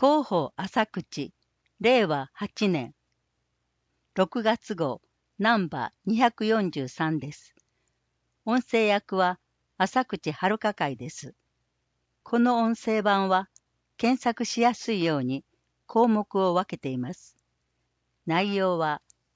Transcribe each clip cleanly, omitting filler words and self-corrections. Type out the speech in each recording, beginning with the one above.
広報浅口、令和8年。6月号、ナンバー243です。音声役は浅口遥会です。この音声版は検索しやすいように項目を分けています。内容は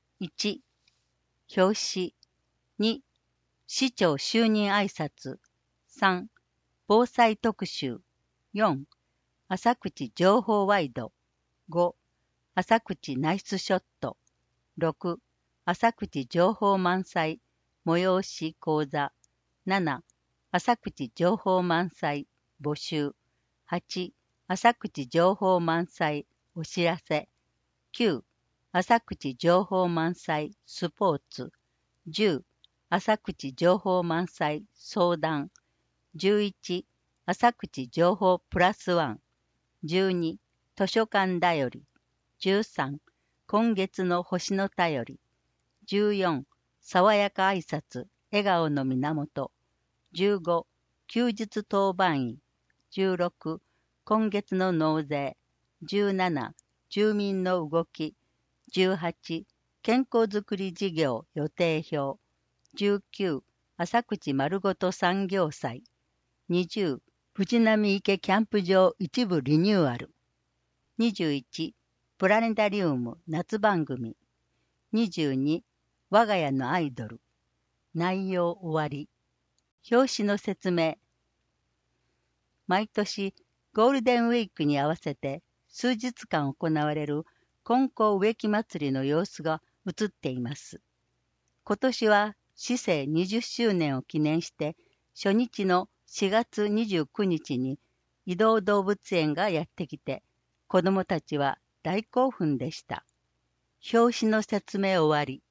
1、表紙、2、市長就任挨拶、3、防災特集、4、浅口情報ワイド、5、浅口ナイスショット、6、浅口情報満載、催し講座、7、浅口情報満載、募集、8、浅口情報満載、お知らせ、9、浅口情報満載、スポーツ、10、浅口情報満載、相談、11、浅口情報プラスワン、12、図書館だより、13、今月の星の便り、14、爽やか挨拶、笑顔の源、15、休日当番医、16、今月の納税、17、住民の動き、18、健康づくり事業予定表、19、浅口丸ごと産業祭、20、藤波池キャンプ場一部リニューアル、21、プラネタリウム夏番組、22、我が家のアイドル、内容終わり、表紙の説明。毎年ゴールデンウィークに合わせて数日間行われる金光植木祭りの様子が映っています。今年は市政20周年を記念して初日の4月29日に移動動物園がやってきて、子どもたちは大興奮でした。表紙の説明終わり。